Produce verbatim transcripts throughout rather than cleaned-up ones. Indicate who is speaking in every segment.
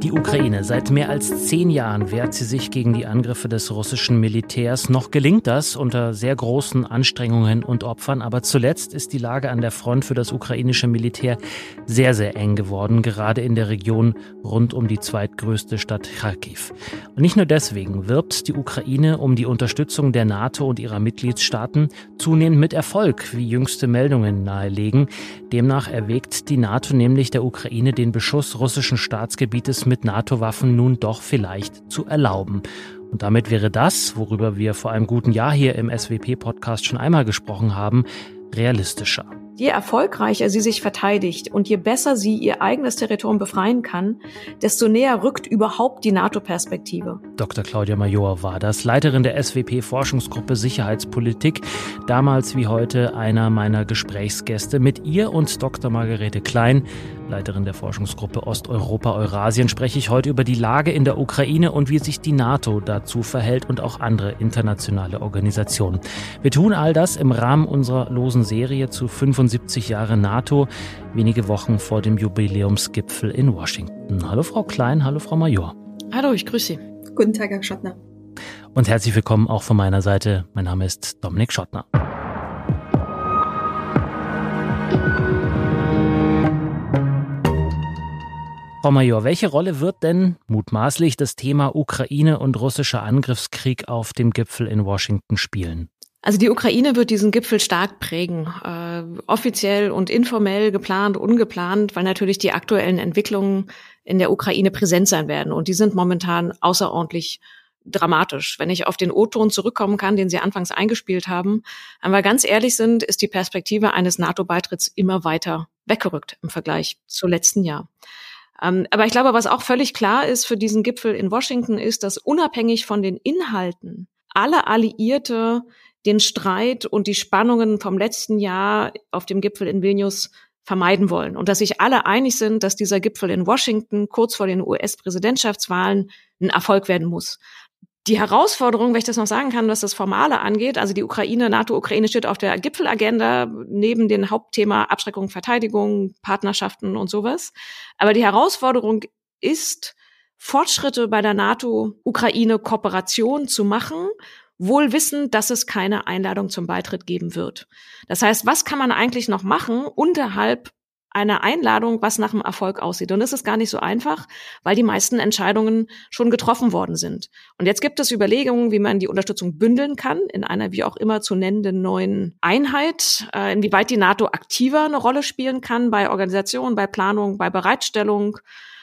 Speaker 1: Die Ukraine. Seit mehr als zehn Jahren wehrt sie sich gegen die Angriffe des russischen Militärs. Noch gelingt das unter sehr großen Anstrengungen und Opfern. Aber zuletzt ist die Lage an der Front für das ukrainische Militär sehr, sehr eng geworden. Gerade in der Region rund um die zweitgrößte Stadt Charkiw. Und nicht nur deswegen wirbt die Ukraine um die Unterstützung der NATO und ihrer Mitgliedstaaten zunehmend mit Erfolg, wie jüngste Meldungen nahelegen. Demnach erwägt die NATO nämlich der Ukraine den Beschuss russischen Staatsgebietes mit NATO-Waffen nun doch vielleicht zu erlauben. Und damit wäre das, worüber wir vor einem guten Jahr hier im S W P-Podcast schon einmal gesprochen haben, realistischer.
Speaker 2: Je erfolgreicher sie sich verteidigt und je besser sie ihr eigenes Territorium befreien kann, desto näher rückt überhaupt die NATO-Perspektive.
Speaker 1: Doktor Claudia Major war das, Leiterin der S W P-Forschungsgruppe Sicherheitspolitik, damals wie heute einer meiner Gesprächsgäste. Mit ihr und Doktor Margarete Klein, Leiterin der Forschungsgruppe Osteuropa-Eurasien, spreche ich heute über die Lage in der Ukraine und wie sich die NATO dazu verhält und auch andere internationale Organisationen. Wir tun all das im Rahmen unserer losen Serie zu fünfundsiebzig Jahre NATO, wenige Wochen vor dem Jubiläumsgipfel in Washington. Hallo Frau Klein, hallo Frau Major.
Speaker 2: Hallo, ich grüße Sie.
Speaker 3: Guten Tag, Herr Schottner.
Speaker 1: Und herzlich willkommen auch von meiner Seite. Mein Name ist Dominik Schottner. Frau Major, welche Rolle wird denn mutmaßlich das Thema Ukraine und russischer Angriffskrieg auf dem Gipfel in Washington spielen?
Speaker 2: Also die Ukraine wird diesen Gipfel stark prägen, äh, offiziell und informell, geplant, ungeplant, weil natürlich die aktuellen Entwicklungen in der Ukraine präsent sein werden. Und die sind momentan außerordentlich dramatisch. Wenn ich auf den O-Ton zurückkommen kann, den Sie anfangs eingespielt haben, wenn wir ganz ehrlich sind, ist die Perspektive eines NATO-Beitritts immer weiter weggerückt im Vergleich zu letzten Jahr. Ähm, aber ich glaube, was auch völlig klar ist für diesen Gipfel in Washington, ist, dass unabhängig von den Inhalten alle Alliierte den Streit und die Spannungen vom letzten Jahr auf dem Gipfel in Vilnius vermeiden wollen. Und dass sich alle einig sind, dass dieser Gipfel in Washington kurz vor den U S-Präsidentschaftswahlen ein Erfolg werden muss. Die Herausforderung, wenn ich das noch sagen kann, was das Formale angeht, also die Ukraine, NATO-Ukraine steht auf der Gipfelagenda neben den Hauptthema Abschreckung, Verteidigung, Partnerschaften und sowas. Aber die Herausforderung ist, Fortschritte bei der NATO-Ukraine-Kooperation zu machen, wohl wissend, dass es keine Einladung zum Beitritt geben wird. Das heißt, was kann man eigentlich noch machen unterhalb einer Einladung, was nach einem Erfolg aussieht? Und das ist gar nicht so einfach, weil die meisten Entscheidungen schon getroffen worden sind. Und jetzt gibt es Überlegungen, wie man die Unterstützung bündeln kann in einer wie auch immer zu nennenden neuen Einheit, äh, inwieweit die NATO aktiver eine Rolle spielen kann bei Organisation, bei Planung, bei Bereitstellung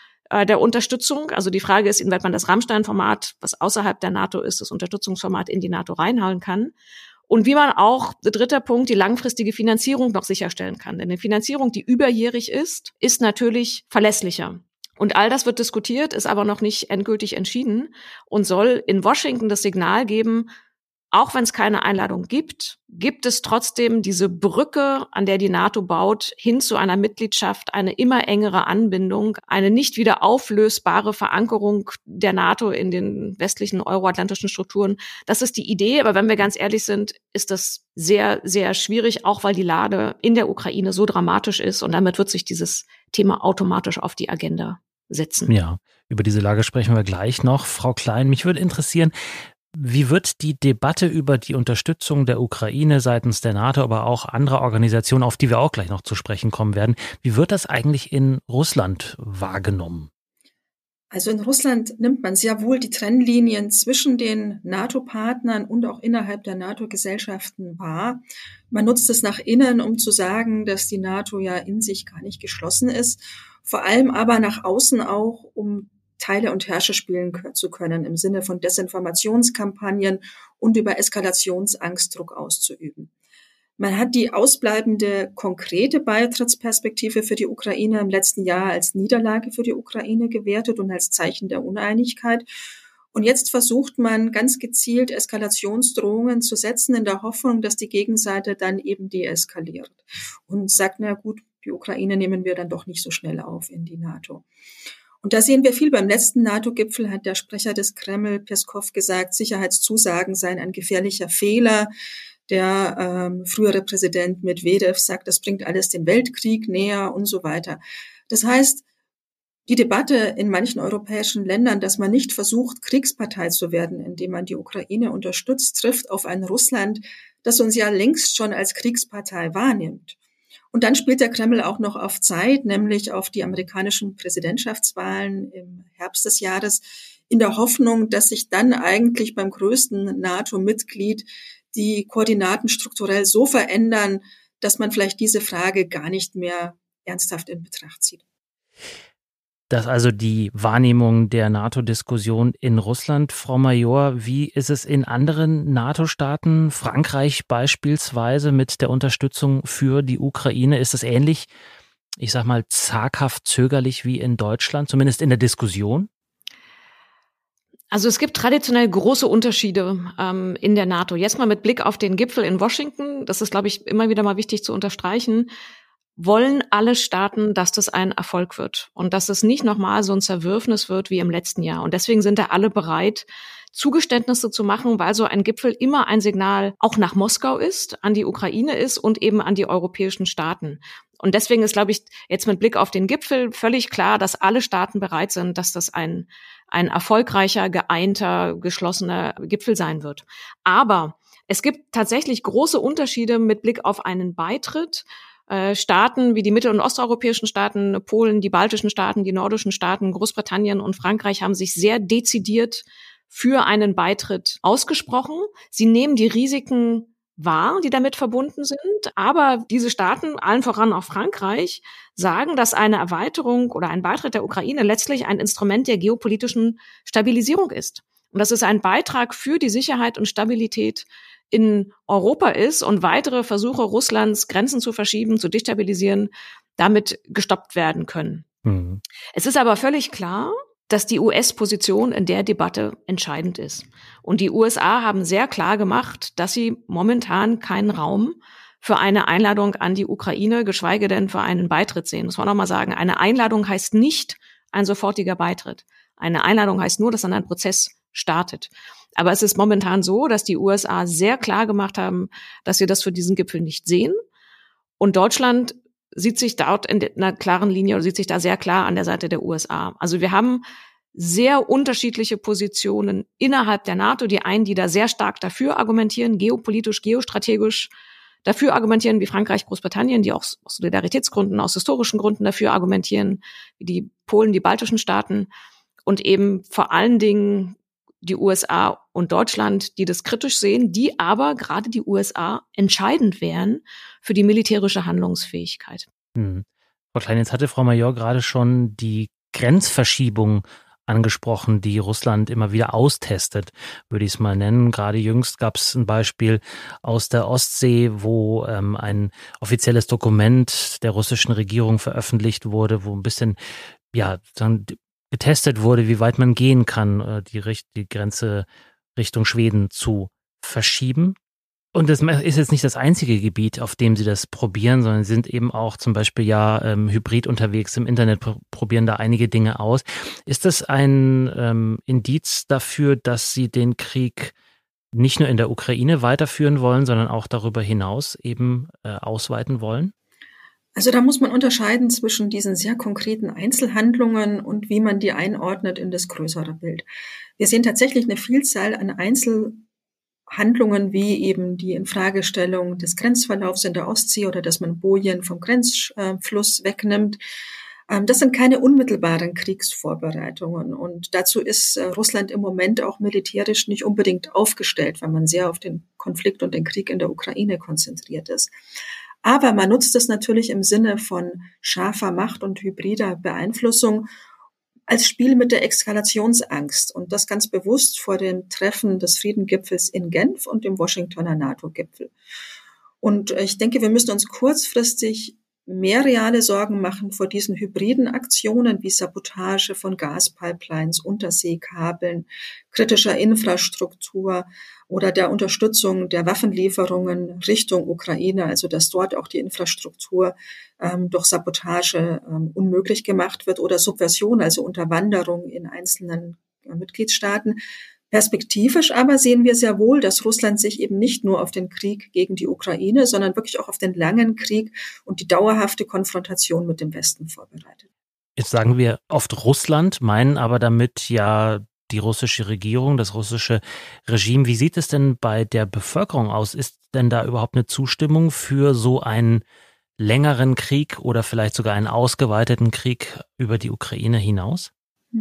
Speaker 2: der Unterstützung. Also die Frage ist, inwieweit man das Rammstein-Format, was außerhalb der NATO ist, das Unterstützungsformat in die NATO reinhauen kann. Und wie man auch, dritter Punkt, die langfristige Finanzierung noch sicherstellen kann. Denn eine Finanzierung, die überjährig ist, ist natürlich verlässlicher. Und all das wird diskutiert, ist aber noch nicht endgültig entschieden und soll in Washington das Signal geben, auch wenn es keine Einladung gibt, gibt es trotzdem diese Brücke, an der die NATO baut, hin zu einer Mitgliedschaft, eine immer engere Anbindung, eine nicht wieder auflösbare Verankerung der NATO in den westlichen euroatlantischen Strukturen. Das ist die Idee, aber wenn wir ganz ehrlich sind, ist das sehr, sehr schwierig, auch weil die Lage in der Ukraine so dramatisch ist und damit wird sich dieses Thema automatisch auf die Agenda setzen.
Speaker 1: Ja, über diese Lage sprechen wir gleich noch. Frau Klein, mich würde interessieren, wie wird die Debatte über die Unterstützung der Ukraine seitens der NATO, aber auch anderer Organisationen, auf die wir auch gleich noch zu sprechen kommen werden, wie wird das eigentlich in Russland wahrgenommen?
Speaker 3: Also in Russland nimmt man sehr wohl die Trennlinien zwischen den NATO-Partnern und auch innerhalb der NATO-Gesellschaften wahr. Man nutzt es nach innen, um zu sagen, dass die NATO ja in sich gar nicht geschlossen ist, vor allem aber nach außen auch, um Teile und Herrscher spielen zu können, im Sinne von Desinformationskampagnen und über Eskalationsangst Druck auszuüben. Man hat die ausbleibende konkrete Beitrittsperspektive für die Ukraine im letzten Jahr als Niederlage für die Ukraine gewertet und als Zeichen der Uneinigkeit. Und jetzt versucht man ganz gezielt Eskalationsdrohungen zu setzen in der Hoffnung, dass die Gegenseite dann eben deeskaliert und sagt, na gut, die Ukraine nehmen wir dann doch nicht so schnell auf in die NATO. Und da sehen wir viel. Beim letzten NATO-Gipfel hat der Sprecher des Kreml, Peskov, gesagt, Sicherheitszusagen seien ein gefährlicher Fehler. Der ähm, frühere Präsident Medvedev sagt, das bringt alles den Weltkrieg näher und so weiter. Das heißt, Die Debatte in manchen europäischen Ländern, dass man nicht versucht, Kriegspartei zu werden, indem man die Ukraine unterstützt, trifft auf ein Russland, das uns ja längst schon als Kriegspartei wahrnimmt. Und dann spielt der Kreml auch noch auf Zeit, nämlich auf die amerikanischen Präsidentschaftswahlen im Herbst des Jahres, in der Hoffnung, dass sich dann eigentlich beim größten NATO-Mitglied die Koordinaten strukturell so verändern, dass man vielleicht diese Frage gar nicht mehr ernsthaft in Betracht zieht.
Speaker 1: Das ist also die Wahrnehmung der NATO-Diskussion in Russland. Frau Major, wie ist es in anderen NATO-Staaten, Frankreich beispielsweise mit der Unterstützung für die Ukraine? Ist es ähnlich, ich sag mal, zaghaft zögerlich wie in Deutschland, zumindest in der Diskussion?
Speaker 2: Also es gibt traditionell große Unterschiede ähm, in der NATO. Jetzt mal mit Blick auf den Gipfel in Washington, das ist, glaube ich, immer wieder mal wichtig zu unterstreichen, wollen alle Staaten, dass das ein Erfolg wird und dass es nicht nochmal so ein Zerwürfnis wird wie im letzten Jahr. Und deswegen sind da alle bereit, Zugeständnisse zu machen, weil so ein Gipfel immer ein Signal auch nach Moskau ist, an die Ukraine ist und eben an die europäischen Staaten. Und deswegen ist, glaube ich, jetzt mit Blick auf den Gipfel völlig klar, dass alle Staaten bereit sind, dass das ein ein erfolgreicher, geeinter, geschlossener Gipfel sein wird. Aber es gibt tatsächlich große Unterschiede mit Blick auf einen Beitritt. Äh, Staaten wie die mittel- und osteuropäischen Staaten, Polen, die baltischen Staaten, die nordischen Staaten, Großbritannien und Frankreich haben sich sehr dezidiert für einen Beitritt ausgesprochen. Sie nehmen die Risiken wahr, die damit verbunden sind. Aber diese Staaten, allen voran auch Frankreich, sagen, dass eine Erweiterung oder ein Beitritt der Ukraine letztlich ein Instrument der geopolitischen Stabilisierung ist. Und dass es ein Beitrag für die Sicherheit und Stabilität in Europa ist und weitere Versuche Russlands, Grenzen zu verschieben, zu destabilisieren, damit gestoppt werden können. Mhm. Es ist aber völlig klar, dass die U S-Position in der Debatte entscheidend ist. Und die U S A haben sehr klar gemacht, dass sie momentan keinen Raum für eine Einladung an die Ukraine, geschweige denn für einen Beitritt sehen. Muss man auch mal sagen, eine Einladung heißt nicht ein sofortiger Beitritt. Eine Einladung heißt nur, dass dann ein Prozess startet. Aber es ist momentan so, dass die U S A sehr klar gemacht haben, dass sie das für diesen Gipfel nicht sehen. Und Deutschland sieht sich dort in einer klaren Linie oder sieht sich da sehr klar an der Seite der U S A. Also wir haben sehr unterschiedliche Positionen innerhalb der NATO. Die einen, die da sehr stark dafür argumentieren, geopolitisch, geostrategisch dafür argumentieren, wie Frankreich, Großbritannien, die auch aus Solidaritätsgründen, aus historischen Gründen dafür argumentieren, wie die Polen, die baltischen Staaten und eben vor allen Dingen die U S A und Deutschland, die das kritisch sehen, die aber gerade die U S A entscheidend wären für die militärische Handlungsfähigkeit.
Speaker 1: Hm. Frau Klein, jetzt hatte Frau Major gerade schon die Grenzverschiebung angesprochen, die Russland immer wieder austestet, würde ich es mal nennen. Gerade jüngst gab es ein Beispiel aus der Ostsee, wo ähm, ein offizielles Dokument der russischen Regierung veröffentlicht wurde, wo ein bisschen, ja, dann getestet wurde, wie weit man gehen kann, die, die Grenze Richtung Schweden zu verschieben. Und das ist jetzt nicht das einzige Gebiet, auf dem sie das probieren, sondern sie sind eben auch zum Beispiel ja ähm, hybrid unterwegs im Internet, pr- probieren da einige Dinge aus. Ist das ein ähm, Indiz dafür, dass sie den Krieg nicht nur in der Ukraine weiterführen wollen, sondern auch darüber hinaus eben äh, ausweiten wollen?
Speaker 3: Also da muss man unterscheiden zwischen diesen sehr konkreten Einzelhandlungen und wie man die einordnet in das größere Bild. Wir sehen tatsächlich eine Vielzahl an Einzelhandlungen, wie eben die Infragestellung des Grenzverlaufs in der Ostsee oder dass man Bojen vom Grenzfluss wegnimmt. Das sind keine unmittelbaren Kriegsvorbereitungen und dazu ist Russland im Moment auch militärisch nicht unbedingt aufgestellt, weil man sehr auf den Konflikt und den Krieg in der Ukraine konzentriert ist. Aber man nutzt es natürlich im Sinne von scharfer Macht und hybrider Beeinflussung als Spiel mit der Eskalationsangst und das ganz bewusst vor dem Treffen des Friedengipfels in Genf und dem Washingtoner NATO-Gipfel. Und ich denke, wir müssen uns kurzfristig mehr reale Sorgen machen vor diesen hybriden Aktionen wie Sabotage von Gaspipelines, Unterseekabeln, kritischer Infrastruktur oder der Unterstützung der Waffenlieferungen Richtung Ukraine, also dass dort auch die Infrastruktur ähm, durch Sabotage ähm, unmöglich gemacht wird oder Subversion, also Unterwanderung in einzelnen äh, Mitgliedstaaten. Perspektivisch aber sehen wir sehr wohl, dass Russland sich eben nicht nur auf den Krieg gegen die Ukraine, sondern wirklich auch auf den langen Krieg und die dauerhafte Konfrontation mit dem Westen vorbereitet.
Speaker 1: Jetzt sagen wir oft Russland, meinen aber damit ja die russische Regierung, das russische Regime. Wie sieht es denn bei der Bevölkerung aus? Ist denn da überhaupt eine Zustimmung für so einen längeren Krieg oder vielleicht sogar einen ausgeweiteten Krieg über die Ukraine hinaus?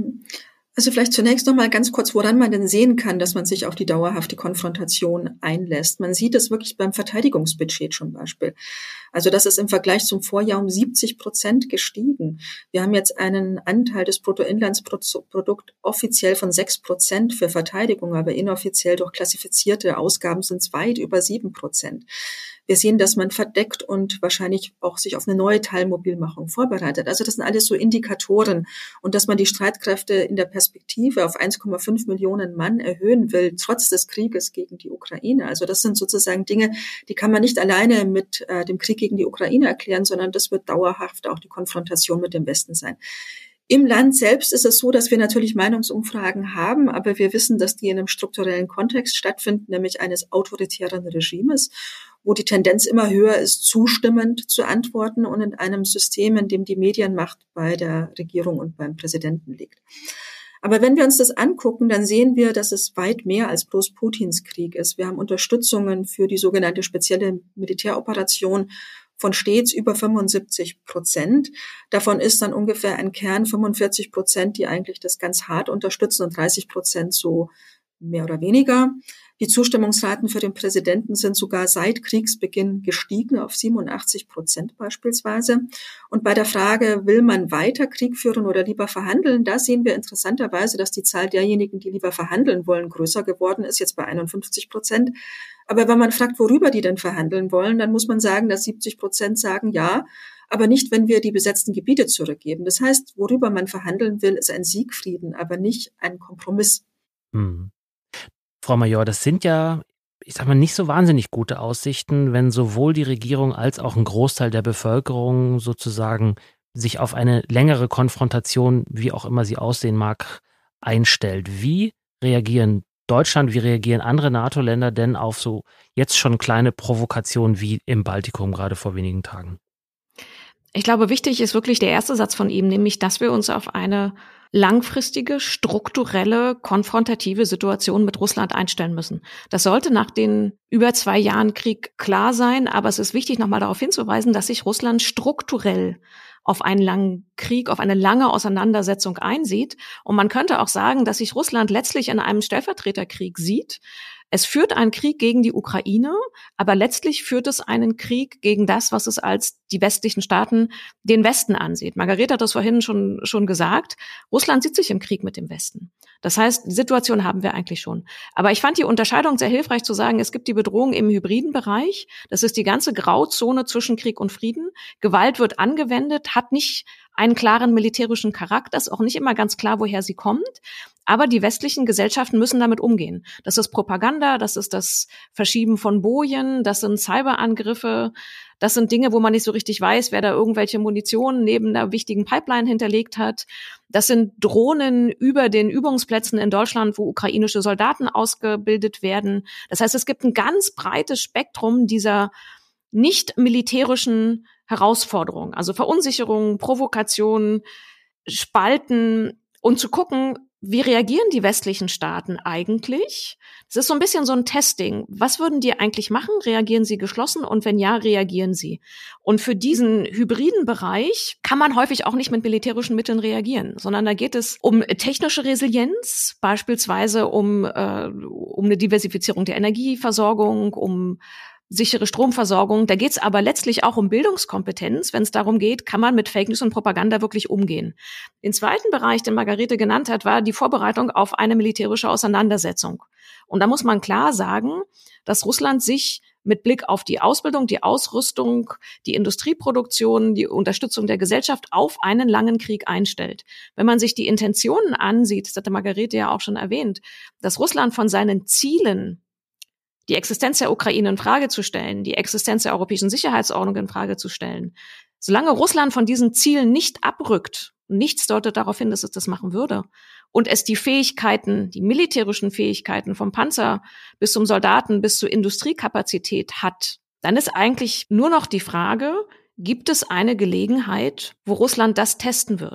Speaker 3: Also vielleicht zunächst noch mal ganz kurz, woran man denn sehen kann, dass man sich auf die dauerhafte Konfrontation einlässt. Man sieht es wirklich beim Verteidigungsbudget zum Beispiel. Also das ist im Vergleich zum Vorjahr um siebzig Prozent gestiegen. Wir haben jetzt einen Anteil des Bruttoinlandsprodukts offiziell von sechs Prozent für Verteidigung, aber inoffiziell durch klassifizierte Ausgaben sind es weit über sieben Prozent. Wir sehen, dass man verdeckt und wahrscheinlich auch sich auf eine neue Teilmobilmachung vorbereitet. Also das sind alles so Indikatoren. Und dass man die Streitkräfte in der Perspektive auf eins Komma fünf Millionen Mann erhöhen will, trotz des Krieges gegen die Ukraine. Also das sind sozusagen Dinge, die kann man nicht alleine mit äh, dem Krieg gegen die Ukraine erklären, sondern das wird dauerhaft auch die Konfrontation mit dem Westen sein. Im Land selbst ist es so, dass wir natürlich Meinungsumfragen haben, aber wir wissen, dass die in einem strukturellen Kontext stattfinden, nämlich eines autoritären Regimes, wo die Tendenz immer höher ist, zustimmend zu antworten und in einem System, in dem die Medienmacht bei der Regierung und beim Präsidenten liegt. Aber wenn wir uns das angucken, dann sehen wir, dass es weit mehr als bloß Putins Krieg ist. Wir haben Unterstützungen für die sogenannte spezielle Militäroperation von stets über fünfundsiebzig Prozent. Davon ist dann ungefähr ein Kern fünfundvierzig Prozent, die eigentlich das ganz hart unterstützen und dreißig Prozent so mehr oder weniger. Die Zustimmungsraten für den Präsidenten sind sogar seit Kriegsbeginn gestiegen auf siebenundachtzig Prozent beispielsweise. Und bei der Frage, will man weiter Krieg führen oder lieber verhandeln, da sehen wir interessanterweise, dass die Zahl derjenigen, die lieber verhandeln wollen, größer geworden ist, jetzt bei einundfünfzig Prozent. Aber wenn man fragt, worüber die denn verhandeln wollen, dann muss man sagen, dass siebzig Prozent sagen ja, aber nicht, wenn wir die besetzten Gebiete zurückgeben. Das heißt, worüber man verhandeln will, ist ein Siegfrieden, aber nicht ein Kompromiss.
Speaker 1: Hm. Frau Major, das sind ja, ich sag mal, nicht so wahnsinnig gute Aussichten, wenn sowohl die Regierung als auch ein Großteil der Bevölkerung sozusagen sich auf eine längere Konfrontation, wie auch immer sie aussehen mag, einstellt. Wie reagieren Deutschland, wie reagieren andere NATO-Länder denn auf so jetzt schon kleine Provokationen wie im Baltikum gerade vor wenigen Tagen?
Speaker 2: Ich glaube, wichtig ist wirklich der erste Satz von ihm, nämlich, dass wir uns auf eine langfristige, strukturelle, konfrontative Situation mit Russland einstellen müssen. Das sollte nach den über zwei Jahren Krieg klar sein, aber es ist wichtig, nochmal darauf hinzuweisen, dass sich Russland strukturell auf einen langen Krieg, auf eine lange Auseinandersetzung einsieht. Und man könnte auch sagen, dass sich Russland letztlich in einem Stellvertreterkrieg sieht. Es führt einen Krieg gegen die Ukraine, aber letztlich führt es einen Krieg gegen das, was es als die westlichen Staaten den Westen ansieht. Margarete hat das vorhin schon schon gesagt. Russland sieht sich im Krieg mit dem Westen. Das heißt, die Situation haben wir eigentlich schon. Aber ich fand die Unterscheidung sehr hilfreich zu sagen, es gibt die Bedrohung im hybriden Bereich. Das ist die ganze Grauzone zwischen Krieg und Frieden. Gewalt wird angewendet, hat nicht einen klaren militärischen Charakter, ist auch nicht immer ganz klar, woher sie kommt. Aber die westlichen Gesellschaften müssen damit umgehen. Das ist Propaganda, das ist das Verschieben von Bojen, das sind Cyberangriffe, das sind Dinge, wo man nicht so richtig weiß, wer da irgendwelche Munition neben einer wichtigen Pipeline hinterlegt hat. Das sind Drohnen über den Übungsplätzen in Deutschland, wo ukrainische Soldaten ausgebildet werden. Das heißt, es gibt ein ganz breites Spektrum dieser nicht militärischen Herausforderungen, also Verunsicherung, Provokation, Spalten und zu gucken, wie reagieren die westlichen Staaten eigentlich? Es ist so ein bisschen so ein Testing. Was würden die eigentlich machen? Reagieren sie geschlossen? Und wenn ja, reagieren sie? Und für diesen hybriden Bereich kann man häufig auch nicht mit militärischen Mitteln reagieren, sondern da geht es um technische Resilienz, beispielsweise um, äh, um eine Diversifizierung der Energieversorgung, um sichere Stromversorgung. Da geht es aber letztlich auch um Bildungskompetenz, wenn es darum geht, kann man mit Fake News und Propaganda wirklich umgehen. Den zweiten Bereich, den Margarete genannt hat, war die Vorbereitung auf eine militärische Auseinandersetzung. Und da muss man klar sagen, dass Russland sich mit Blick auf die Ausbildung, die Ausrüstung, die Industrieproduktion, die Unterstützung der Gesellschaft auf einen langen Krieg einstellt. Wenn man sich die Intentionen ansieht, das hatte Margarete ja auch schon erwähnt, dass Russland von seinen Zielen, die Existenz der Ukraine in Frage zu stellen, die Existenz der europäischen Sicherheitsordnung in Frage zu stellen. Solange Russland von diesen Zielen nicht abrückt, nichts deutet darauf hin, dass es das machen würde, und es die Fähigkeiten, die militärischen Fähigkeiten vom Panzer bis zum Soldaten bis zur Industriekapazität hat, dann ist eigentlich nur noch die Frage, gibt es eine Gelegenheit, wo Russland das testen wird?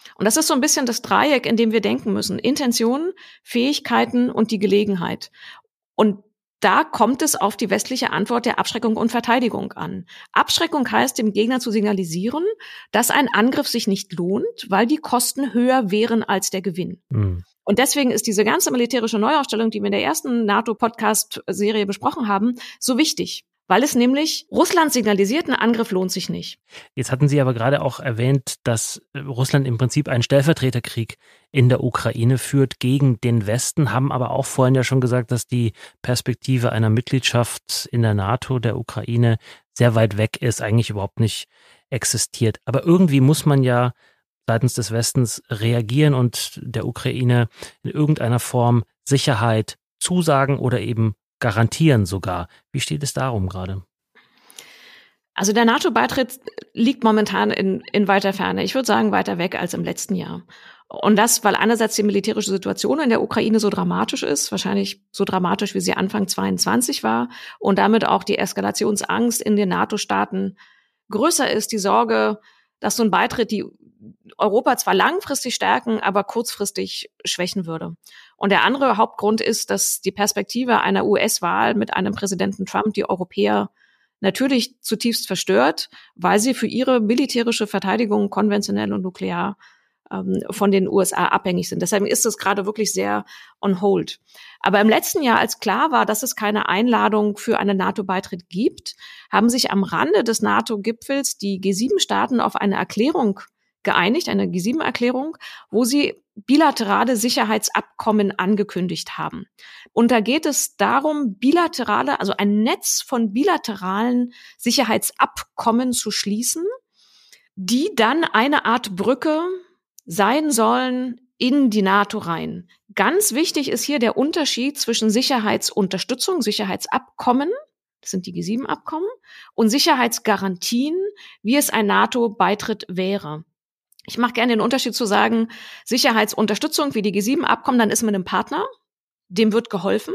Speaker 2: Und das ist so ein bisschen das Dreieck, in dem wir denken müssen. Intention, Fähigkeiten und die Gelegenheit. Und da kommt es auf die westliche Antwort der Abschreckung und Verteidigung an. Abschreckung heißt, dem Gegner zu signalisieren, dass ein Angriff sich nicht lohnt, weil die Kosten höher wären als der Gewinn. Mhm. Und deswegen ist diese ganze militärische Neuaufstellung, die wir in der ersten NATO-Podcast-Serie besprochen haben, so wichtig. Weil es nämlich Russland signalisiert, ein Angriff lohnt sich nicht.
Speaker 1: Jetzt hatten Sie aber gerade auch erwähnt, dass Russland im Prinzip einen Stellvertreterkrieg in der Ukraine führt gegen den Westen, haben aber auch vorhin ja schon gesagt, dass die Perspektive einer Mitgliedschaft in der NATO der Ukraine sehr weit weg ist, eigentlich überhaupt nicht existiert. Aber irgendwie muss man ja seitens des Westens reagieren und der Ukraine in irgendeiner Form Sicherheit zusagen oder eben garantieren sogar. Wie steht es darum gerade?
Speaker 2: Also der NATO-Beitritt liegt momentan in, in weiter Ferne. Ich würde sagen, weiter weg als im letzten Jahr. Und das, weil einerseits die militärische Situation in der Ukraine so dramatisch ist, wahrscheinlich so dramatisch, wie sie Anfang zweiundzwanzig war, und damit auch die Eskalationsangst in den NATO-Staaten größer ist, die Sorge, dass so ein Beitritt die Europa zwar langfristig stärken, aber kurzfristig schwächen würde. Und der andere Hauptgrund ist, dass die Perspektive einer U S-Wahl mit einem Präsidenten Trump die Europäer natürlich zutiefst verstört, weil sie für ihre militärische Verteidigung konventionell und nuklear ähm, von den U S A abhängig sind. Deshalb ist es gerade wirklich sehr on hold. Aber im letzten Jahr, als klar war, dass es keine Einladung für einen NATO-Beitritt gibt, haben sich am Rande des NATO-Gipfels die G sieben Staaten auf eine Erklärung geeinigt, eine G sieben Erklärung, wo sie bilaterale Sicherheitsabkommen angekündigt haben. Und da geht es darum, bilaterale, also ein Netz von bilateralen Sicherheitsabkommen zu schließen, die dann eine Art Brücke sein sollen in die NATO rein. Ganz wichtig ist hier der Unterschied zwischen Sicherheitsunterstützung, Sicherheitsabkommen, das sind die G sieben Abkommen, und Sicherheitsgarantien, wie es ein NATO-Beitritt wäre. Ich mache gerne den Unterschied zu sagen, Sicherheitsunterstützung wie die G sieben Abkommen, dann ist man ein Partner, dem wird geholfen.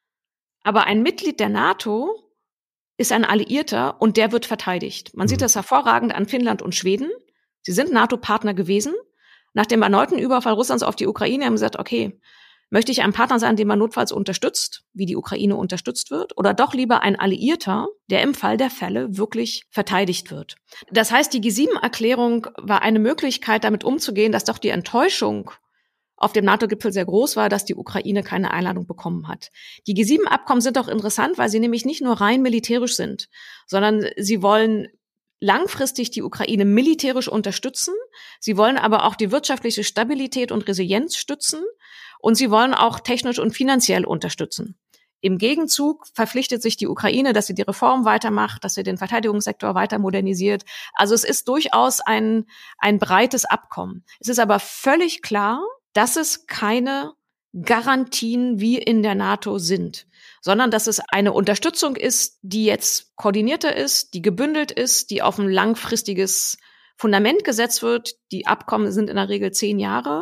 Speaker 2: Aber ein Mitglied der NATO ist ein Alliierter und der wird verteidigt. Man sieht das hervorragend an Finnland und Schweden. Sie sind NATO-Partner gewesen. Nach dem erneuten Überfall Russlands auf die Ukraine haben sie gesagt, okay, möchte ich ein Partner sein, den man notfalls unterstützt, wie die Ukraine unterstützt wird, oder doch lieber ein Alliierter, der im Fall der Fälle wirklich verteidigt wird. Das heißt, die G sieben Erklärung war eine Möglichkeit, damit umzugehen, dass doch die Enttäuschung auf dem NATO-Gipfel sehr groß war, dass die Ukraine keine Einladung bekommen hat. Die G sieben Abkommen sind auch interessant, weil sie nämlich nicht nur rein militärisch sind, sondern sie wollen langfristig die Ukraine militärisch unterstützen. Sie wollen aber auch die wirtschaftliche Stabilität und Resilienz stützen. Und sie wollen auch technisch und finanziell unterstützen. Im Gegenzug verpflichtet sich die Ukraine, dass sie die Reform weitermacht, dass sie den Verteidigungssektor weiter modernisiert. Also es ist durchaus ein, ein breites Abkommen. Es ist aber völlig klar, dass es keine Garantien wie in der NATO sind, sondern dass es eine Unterstützung ist, die jetzt koordinierter ist, die gebündelt ist, die auf ein langfristiges Fundament gesetzt wird. Die Abkommen sind in der Regel zehn Jahre.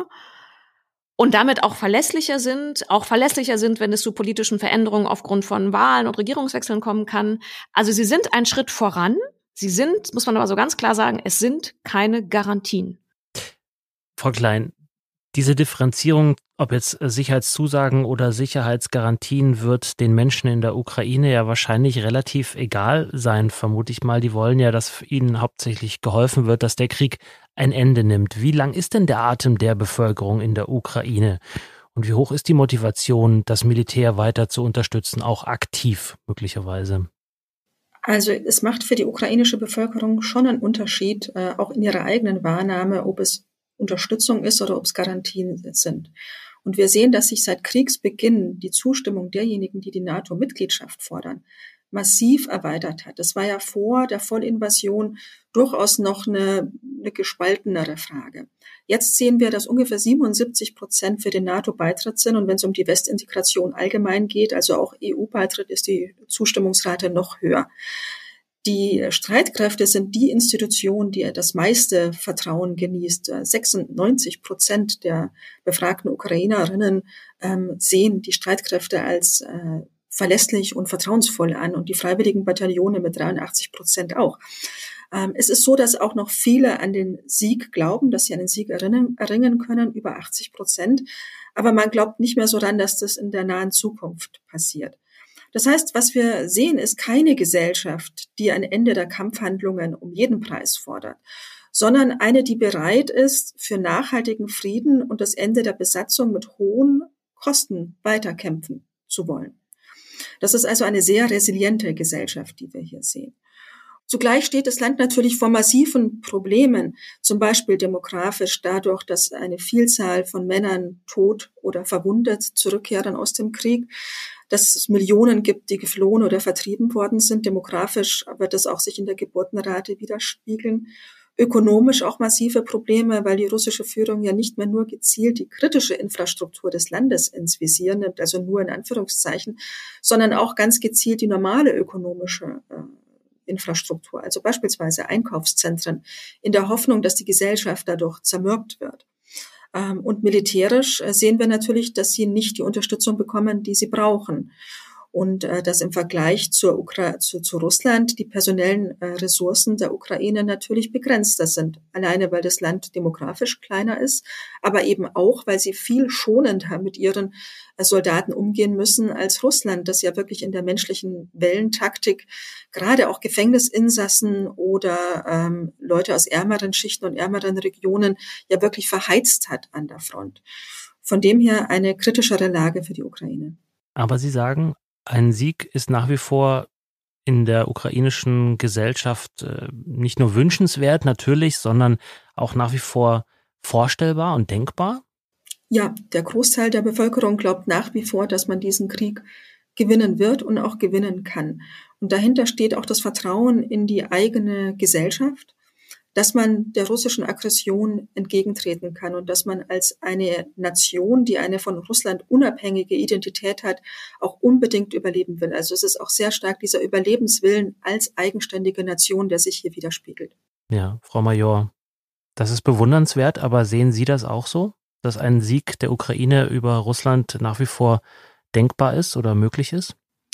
Speaker 2: Und damit auch verlässlicher sind, auch verlässlicher sind, wenn es zu politischen Veränderungen aufgrund von Wahlen und Regierungswechseln kommen kann. Also sie sind ein Schritt voran. Sie sind, muss man aber so ganz klar sagen, es sind keine Garantien.
Speaker 1: Frau Klein, diese Differenzierung, ob jetzt Sicherheitszusagen oder Sicherheitsgarantien, wird den Menschen in der Ukraine ja wahrscheinlich relativ egal sein, vermute ich mal. Die wollen ja, dass ihnen hauptsächlich geholfen wird, dass der Krieg ein Ende nimmt. Wie lang ist denn der Atem der Bevölkerung in der Ukraine? Und wie hoch ist die Motivation, das Militär weiter zu unterstützen, auch aktiv möglicherweise?
Speaker 3: Also es macht für die ukrainische Bevölkerung schon einen Unterschied, äh, auch in ihrer eigenen Wahrnahme, ob es Unterstützung ist oder ob es Garantien sind. Und wir sehen, dass sich seit Kriegsbeginn die Zustimmung derjenigen, die die NATO-Mitgliedschaft fordern, massiv erweitert hat. Das war ja vor der Vollinvasion durchaus noch eine, eine gespaltenere Frage. Jetzt sehen wir, dass ungefähr siebenundsiebzig Prozent für den NATO-Beitritt sind. Und wenn es um die Westintegration allgemein geht, also auch E U-Beitritt, ist die Zustimmungsrate noch höher. Die Streitkräfte sind die Institution, die das meiste Vertrauen genießt. sechsundneunzig Prozent der befragten Ukrainerinnen ähm, sehen die Streitkräfte als äh, verlässlich und vertrauensvoll an und die freiwilligen Bataillone mit dreiundachtzig Prozent auch. Ähm, es ist so, dass auch noch viele an den Sieg glauben, dass sie an den Sieg erringen, erringen können, über achtzig Prozent. Aber man glaubt nicht mehr so ran, dass das in der nahen Zukunft passiert. Das heißt, was wir sehen, ist keine Gesellschaft, die ein Ende der Kampfhandlungen um jeden Preis fordert, sondern eine, die bereit ist, für nachhaltigen Frieden und das Ende der Besatzung mit hohen Kosten weiterkämpfen zu wollen. Das ist also eine sehr resiliente Gesellschaft, die wir hier sehen. Zugleich steht das Land natürlich vor massiven Problemen, zum Beispiel demografisch dadurch, dass eine Vielzahl von Männern tot oder verwundet zurückkehren aus dem Krieg, dass es Millionen gibt, die geflohen oder vertrieben worden sind. Demografisch wird das auch sich in der Geburtenrate widerspiegeln. Ökonomisch auch massive Probleme, weil die russische Führung ja nicht mehr nur gezielt die kritische Infrastruktur des Landes ins Visier nimmt, also nur in Anführungszeichen, sondern auch ganz gezielt die normale ökonomische äh, Infrastruktur, also beispielsweise Einkaufszentren, in der Hoffnung, dass die Gesellschaft dadurch zermürbt wird. Ähm, und militärisch äh, sehen wir natürlich, dass sie nicht die Unterstützung bekommen, die sie brauchen. Und äh, dass im Vergleich zur Ukra- zu, zu Russland die personellen äh, Ressourcen der Ukraine natürlich begrenzter sind. Alleine, weil das Land demografisch kleiner ist, aber eben auch, weil sie viel schonender mit ihren äh, Soldaten umgehen müssen als Russland, das ja wirklich in der menschlichen Wellentaktik gerade auch Gefängnisinsassen oder ähm, Leute aus ärmeren Schichten und ärmeren Regionen ja wirklich verheizt hat an der Front. Von dem her eine kritischere Lage für die Ukraine.
Speaker 1: Aber Sie sagen, ein Sieg ist nach wie vor in der ukrainischen Gesellschaft äh, nicht nur wünschenswert, natürlich, sondern auch nach wie vor vorstellbar und denkbar?
Speaker 3: Ja, der Großteil der Bevölkerung glaubt nach wie vor, dass man diesen Krieg gewinnen wird und auch gewinnen kann. Und dahinter steht auch das Vertrauen in die eigene Gesellschaft, dass man der russischen Aggression entgegentreten kann und dass man als eine Nation, die eine von Russland unabhängige Identität hat, auch unbedingt überleben will. Also es ist auch sehr stark dieser Überlebenswillen als eigenständige Nation, der sich hier widerspiegelt.
Speaker 1: Ja, Frau Major, das ist bewundernswert, aber sehen Sie das auch so, dass ein Sieg der Ukraine über Russland nach wie vor denkbar ist oder möglich ist?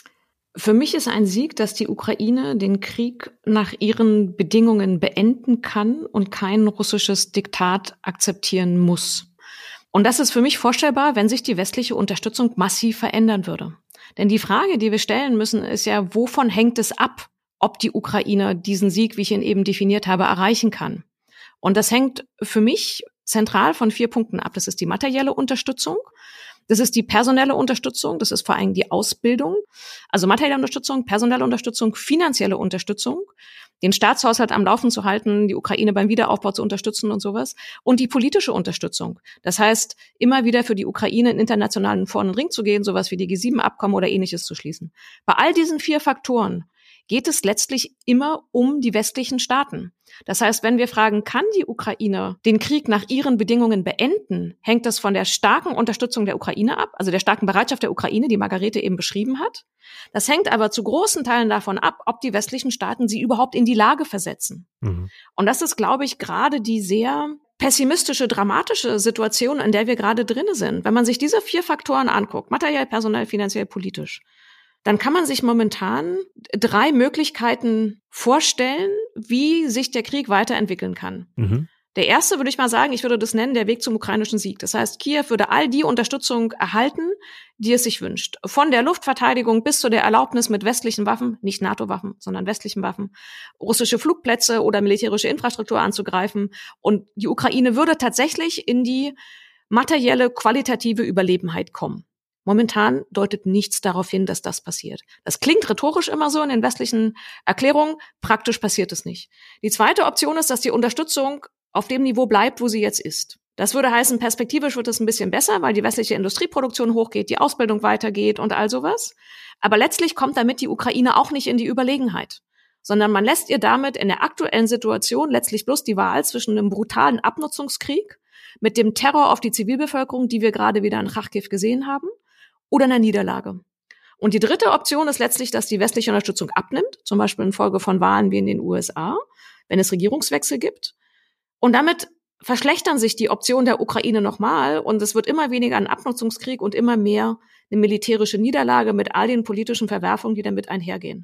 Speaker 2: Für mich ist ein Sieg, dass die Ukraine den Krieg nach ihren Bedingungen beenden kann und kein russisches Diktat akzeptieren muss. Und das ist für mich vorstellbar, wenn sich die westliche Unterstützung massiv verändern würde. Denn die Frage, die wir stellen müssen, ist ja, wovon hängt es ab, ob die Ukraine diesen Sieg, wie ich ihn eben definiert habe, erreichen kann? Und das hängt für mich zentral von vier Punkten ab. Das ist die materielle Unterstützung. Das ist die personelle Unterstützung, das ist vor allem die Ausbildung, also materielle Unterstützung, personelle Unterstützung, finanzielle Unterstützung, den Staatshaushalt am Laufen zu halten, die Ukraine beim Wiederaufbau zu unterstützen und sowas und die politische Unterstützung. Das heißt, immer wieder für die Ukraine in internationalen Foren und Ring zu gehen, sowas wie die G sieben Abkommen oder Ähnliches zu schließen. Bei all diesen vier Faktoren geht es letztlich immer um die westlichen Staaten. Das heißt, wenn wir fragen, kann die Ukraine den Krieg nach ihren Bedingungen beenden, hängt das von der starken Unterstützung der Ukraine ab, also der starken Bereitschaft der Ukraine, die Margarete eben beschrieben hat. Das hängt aber zu großen Teilen davon ab, ob die westlichen Staaten sie überhaupt in die Lage versetzen. Mhm. Und das ist, glaube ich, gerade die sehr pessimistische, dramatische Situation, in der wir gerade drin sind. Wenn man sich diese vier Faktoren anguckt, materiell, personell, finanziell, politisch, dann kann man sich momentan drei Möglichkeiten vorstellen, wie sich der Krieg weiterentwickeln kann. Mhm. Der erste würde ich mal sagen, ich würde das nennen, der Weg zum ukrainischen Sieg. Das heißt, Kiew würde all die Unterstützung erhalten, die es sich wünscht. Von der Luftverteidigung bis zu der Erlaubnis mit westlichen Waffen, nicht NATO-Waffen, sondern westlichen Waffen, russische Flugplätze oder militärische Infrastruktur anzugreifen. Und die Ukraine würde tatsächlich in die materielle, qualitative Überlebenheit kommen. Momentan deutet nichts darauf hin, dass das passiert. Das klingt rhetorisch immer so in den westlichen Erklärungen, praktisch passiert es nicht. Die zweite Option ist, dass die Unterstützung auf dem Niveau bleibt, wo sie jetzt ist. Das würde heißen, perspektivisch wird es ein bisschen besser, weil die westliche Industrieproduktion hochgeht, die Ausbildung weitergeht und all sowas. Aber letztlich kommt damit die Ukraine auch nicht in die Überlegenheit, sondern man lässt ihr damit in der aktuellen Situation letztlich bloß die Wahl zwischen einem brutalen Abnutzungskrieg mit dem Terror auf die Zivilbevölkerung, die wir gerade wieder in Charkiw gesehen haben, oder einer Niederlage. Und die dritte Option ist letztlich, dass die westliche Unterstützung abnimmt, zum Beispiel infolge von Wahlen wie in den U S A, wenn es Regierungswechsel gibt. Und damit verschlechtern sich die Optionen der Ukraine nochmal und es wird immer weniger ein Abnutzungskrieg und immer mehr eine militärische Niederlage mit all den politischen Verwerfungen, die damit einhergehen.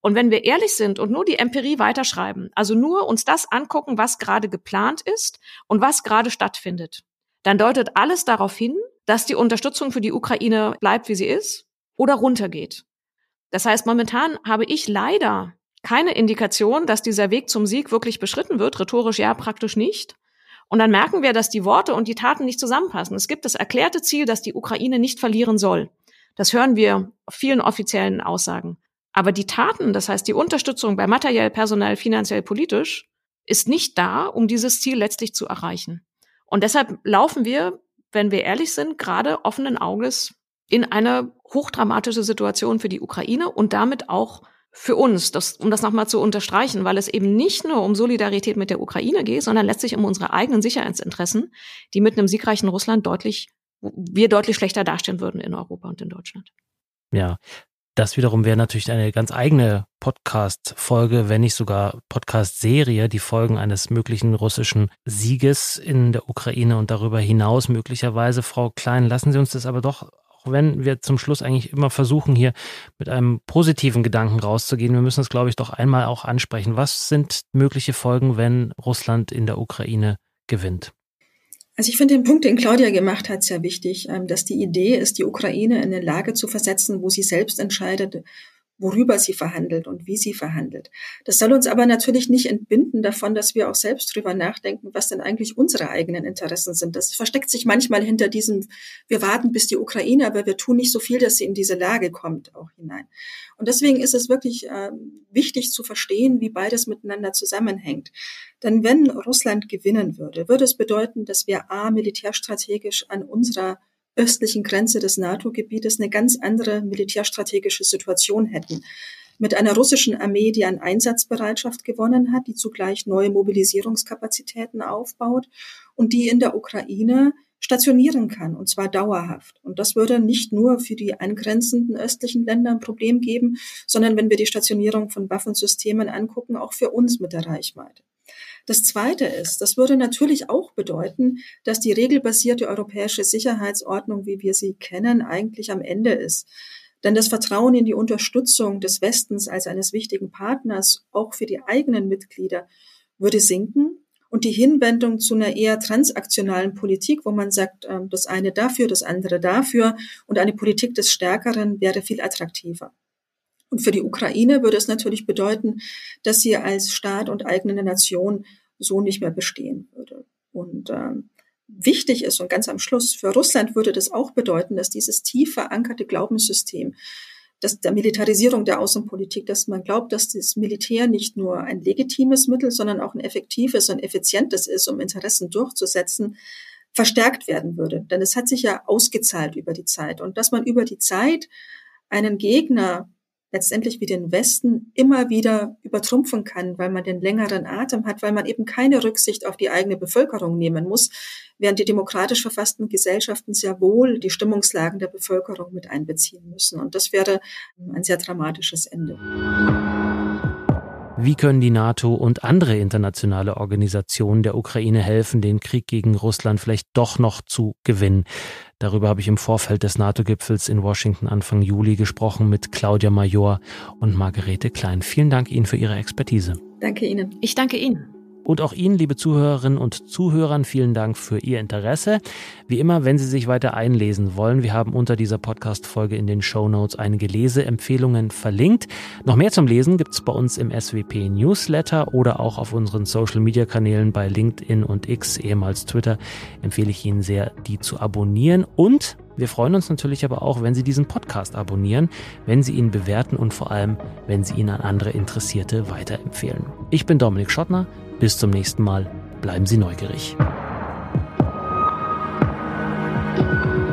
Speaker 2: Und wenn wir ehrlich sind und nur die Empirie weiterschreiben, also nur uns das angucken, was gerade geplant ist und was gerade stattfindet, dann deutet alles darauf hin, dass die Unterstützung für die Ukraine bleibt, wie sie ist, oder runtergeht. Das heißt, momentan habe ich leider keine Indikation, dass dieser Weg zum Sieg wirklich beschritten wird, rhetorisch ja, praktisch nicht. Und dann merken wir, dass die Worte und die Taten nicht zusammenpassen. Es gibt das erklärte Ziel, dass die Ukraine nicht verlieren soll. Das hören wir auf vielen offiziellen Aussagen. Aber die Taten, das heißt die Unterstützung bei materiell, personell, finanziell, politisch, ist nicht da, um dieses Ziel letztlich zu erreichen. Und deshalb laufen wir, wenn wir ehrlich sind, gerade offenen Auges in eine hochdramatische Situation für die Ukraine und damit auch für uns, das, um das nochmal zu unterstreichen, weil es eben nicht nur um Solidarität mit der Ukraine geht, sondern letztlich um unsere eigenen Sicherheitsinteressen, die mit einem siegreichen Russland deutlich, wir deutlich schlechter dastehen würden in Europa und in Deutschland.
Speaker 1: Ja, das wiederum wäre natürlich eine ganz eigene Podcast-Folge, wenn nicht sogar Podcast-Serie, die Folgen eines möglichen russischen Sieges in der Ukraine und darüber hinaus möglicherweise. Frau Klein, lassen Sie uns das aber doch, auch wenn wir zum Schluss eigentlich immer versuchen, hier mit einem positiven Gedanken rauszugehen, wir müssen es, glaube ich, doch einmal auch ansprechen. Was sind mögliche Folgen, wenn Russland in der Ukraine gewinnt?
Speaker 3: Also ich finde den Punkt, den Claudia gemacht hat, sehr wichtig, dass die Idee ist, die Ukraine in eine Lage zu versetzen, wo sie selbst entscheidet, worüber sie verhandelt und wie sie verhandelt. Das soll uns aber natürlich nicht entbinden davon, dass wir auch selbst drüber nachdenken, was denn eigentlich unsere eigenen Interessen sind. Das versteckt sich manchmal hinter diesem, wir warten bis die Ukraine, aber wir tun nicht so viel, dass sie in diese Lage kommt, auch hinein. Und deswegen ist es wirklich äh, wichtig zu verstehen, wie beides miteinander zusammenhängt. Denn wenn Russland gewinnen würde, würde es bedeuten, dass wir a, militärstrategisch an unserer östlichen Grenze des NATO-Gebietes eine ganz andere militärstrategische Situation hätten. Mit einer russischen Armee, die an Einsatzbereitschaft gewonnen hat, die zugleich neue Mobilisierungskapazitäten aufbaut und die in der Ukraine stationieren kann, und zwar dauerhaft. Und das würde nicht nur für die angrenzenden östlichen Länder ein Problem geben, sondern wenn wir die Stationierung von Waffensystemen angucken, auch für uns mit der Reichweite. Das Zweite ist, das würde natürlich auch bedeuten, dass die regelbasierte europäische Sicherheitsordnung, wie wir sie kennen, eigentlich am Ende ist. Denn das Vertrauen in die Unterstützung des Westens als eines wichtigen Partners, auch für die eigenen Mitglieder, würde sinken. Und die Hinwendung zu einer eher transaktionalen Politik, wo man sagt, das eine dafür, das andere dafür und eine Politik des Stärkeren wäre viel attraktiver. Und für die Ukraine würde es natürlich bedeuten, dass sie als Staat und eigene Nation so nicht mehr bestehen würde. Und ähm, wichtig ist, und ganz am Schluss, für Russland würde das auch bedeuten, dass dieses tief verankerte Glaubenssystem, dass der Militarisierung der Außenpolitik, dass man glaubt, dass das Militär nicht nur ein legitimes Mittel, sondern auch ein effektives und effizientes ist, um Interessen durchzusetzen, verstärkt werden würde. Denn es hat sich ja ausgezahlt über die Zeit. Und dass man über die Zeit einen Gegner letztendlich wie den Westen immer wieder übertrumpfen kann, weil man den längeren Atem hat, weil man eben keine Rücksicht auf die eigene Bevölkerung nehmen muss, während die demokratisch verfassten Gesellschaften sehr wohl die Stimmungslagen der Bevölkerung mit einbeziehen müssen. Und das wäre ein sehr dramatisches Ende.
Speaker 1: Wie können die NATO und andere internationale Organisationen der Ukraine helfen, den Krieg gegen Russland vielleicht doch noch zu gewinnen? Darüber habe ich im Vorfeld des NATO-Gipfels in Washington Anfang Juli gesprochen mit Claudia Major und Margarete Klein. Vielen Dank Ihnen für Ihre Expertise.
Speaker 3: Danke Ihnen.
Speaker 2: Ich danke Ihnen.
Speaker 1: Und auch Ihnen, liebe Zuhörerinnen und Zuhörern, vielen Dank für Ihr Interesse. Wie immer, wenn Sie sich weiter einlesen wollen, wir haben unter dieser Podcast-Folge in den Shownotes einige Leseempfehlungen verlinkt. Noch mehr zum Lesen gibt es bei uns im S W P-Newsletter oder auch auf unseren Social-Media-Kanälen bei LinkedIn und X, ehemals Twitter, empfehle ich Ihnen sehr, die zu abonnieren. Und wir freuen uns natürlich aber auch, wenn Sie diesen Podcast abonnieren, wenn Sie ihn bewerten und vor allem, wenn Sie ihn an andere Interessierte weiterempfehlen. Ich bin Dominik Schottner. Bis zum nächsten Mal. Bleiben Sie neugierig.